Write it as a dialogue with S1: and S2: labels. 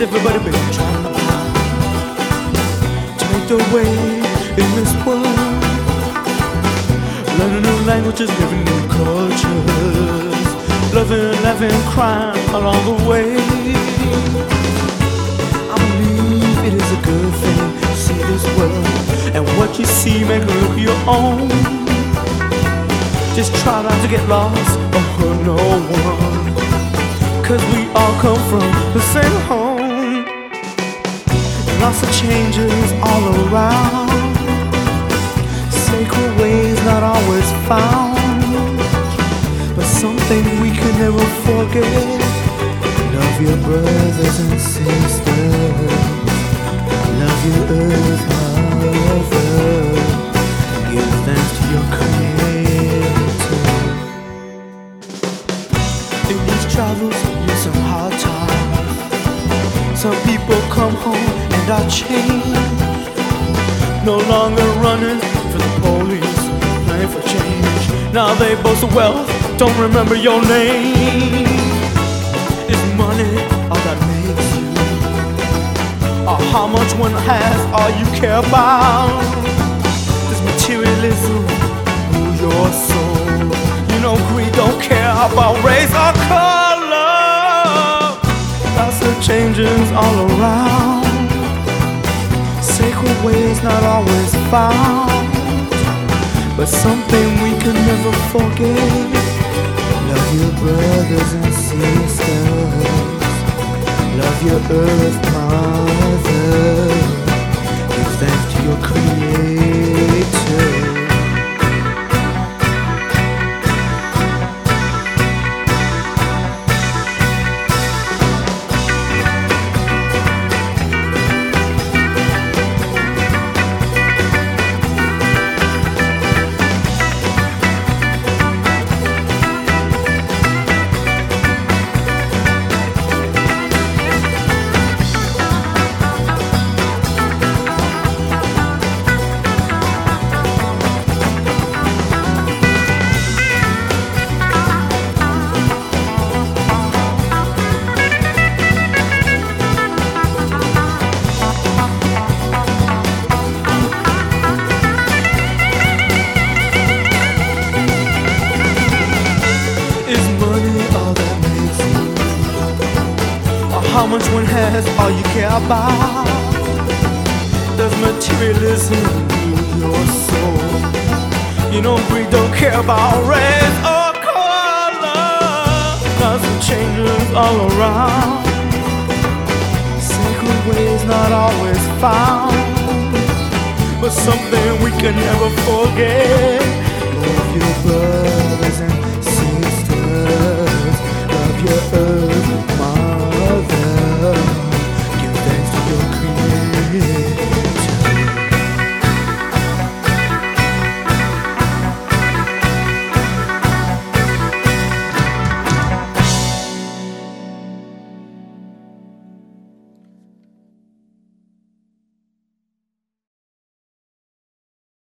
S1: everybody been trying to make their way in this world? Learning new languages, living new cultures, loving, laughing, crying along the way. I believe it is a good thing to see this world, and what you see make it look your own. Just try not to get lost or hurt no one, 'cause we all come from the same home. Lots of changes all around, sacred ways not always found, but something we can never forget. Love your brothers and sisters, love your earth mother, give thanks to your creator. In these travels, in some hard times, some people come home and are changed, no longer running for the police, playing for change. Now they boast of wealth, don't remember your name. Is money all that makes you, or how much one has all you care about? Does materialism rule your soul? You know greed don't care about race or color. Lots of changes all around, sacred ways not always found, but something we can never forget. Love your brothers and sisters, love your earth mother, give thanks to your creator. How much one has, all you care about? Does materialism rule your soul? You know we don't care about race or color. Lots of changes all around, sacred ways not always found, but something we can never forget. Love your brothers and